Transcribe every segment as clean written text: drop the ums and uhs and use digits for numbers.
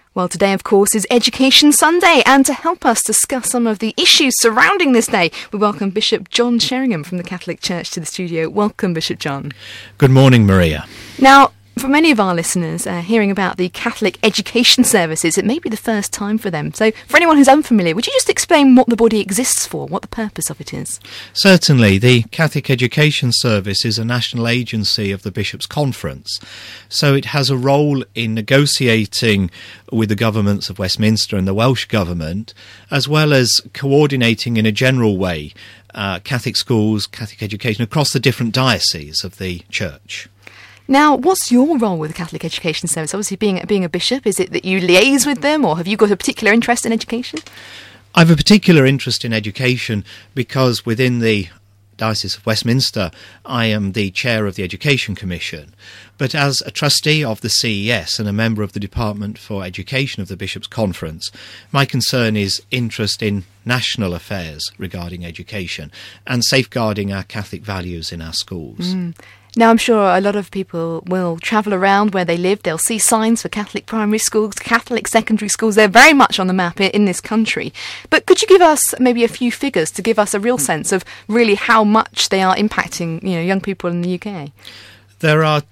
Well, today, of course, is Education Sunday, and to help us discuss some of the issues surrounding this day, we welcome Bishop John Sheringham from the Catholic Church to the studio. Welcome, Bishop John. Good morning, Maria. Now, for many of our listeners, hearing about the Catholic Education Services, it may be the first time for them. So, for anyone who's unfamiliar, would you just explain what the body exists for, what the purpose of it is? Certainly. The Catholic Education Service is a national agency of the Bishops' Conference. So it has a role in negotiating with the governments of Westminster and the Welsh Government, as well as coordinating in a general way Catholic schools, Catholic education across the different dioceses of the Church. Now, what's your role with the Catholic Education Service? Obviously, being a bishop, is it that you liaise with them, or have you got a particular interest in education? I have a particular interest in education because within the Diocese of Westminster, I am the chair of the Education Commission. But as a trustee of the CES and a member of the Department for Education of the Bishops' Conference, my concern is interest in national affairs regarding education and safeguarding our Catholic values in our schools. Now, I'm sure a lot of people will travel around where they live. They'll see signs for Catholic primary schools, Catholic secondary schools. They're very much on the map in this country. But could you give us maybe a few figures to give us a real sense of really how much they are impacting, young people in the UK? There are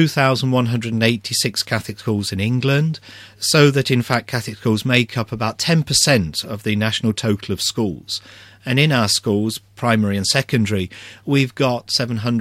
2,186 Catholic schools in England, so that in fact Catholic schools make up about 10% of the national total of schools. And in our schools, primary and secondary, we've got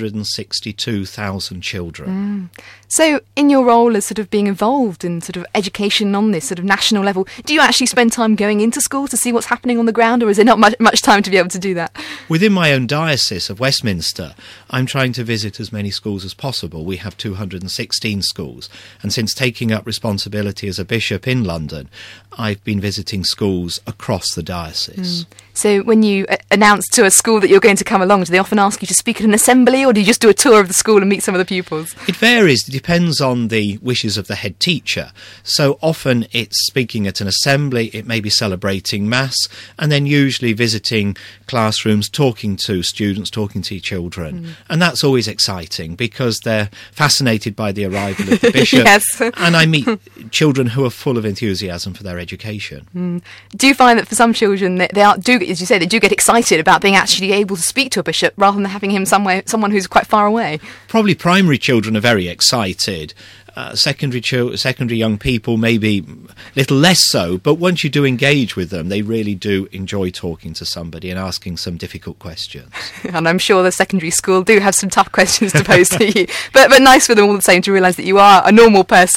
762,000 children. So in your role as sort of being involved in sort of education on this sort of national level, do you actually spend time going into schools to see what's happening on the ground, or is there not much time to be able to do that? Within my own diocese of Westminster, I'm trying to visit as many schools as possible. We have 216 schools. And since taking up responsibility as a bishop in London, I've been visiting schools across the diocese. So when you announce to a school that you're going to come along, do they often ask you to speak at an assembly, or do you just do a tour of the school and meet some of the pupils? It varies. It depends on the wishes of the head teacher. So often it's speaking at an assembly, it may be celebrating Mass, and then usually visiting classrooms, talking to students, talking to children. And that's always exciting because they're fascinated by the arrival of the bishop. Yes. And I meet children who are full of enthusiasm for their education. Do you find that for some children, they do, as you say, they do get excited about being actually able to speak to a bishop rather than having him someone who's quite far away? Probably primary children are very excited. Secondary young people maybe a little less so, but once you do engage with them, they really do enjoy talking to somebody and asking some difficult questions. And I'm sure the secondary school do have some tough questions to pose to you, but nice for them all the same to realise that you are a normal person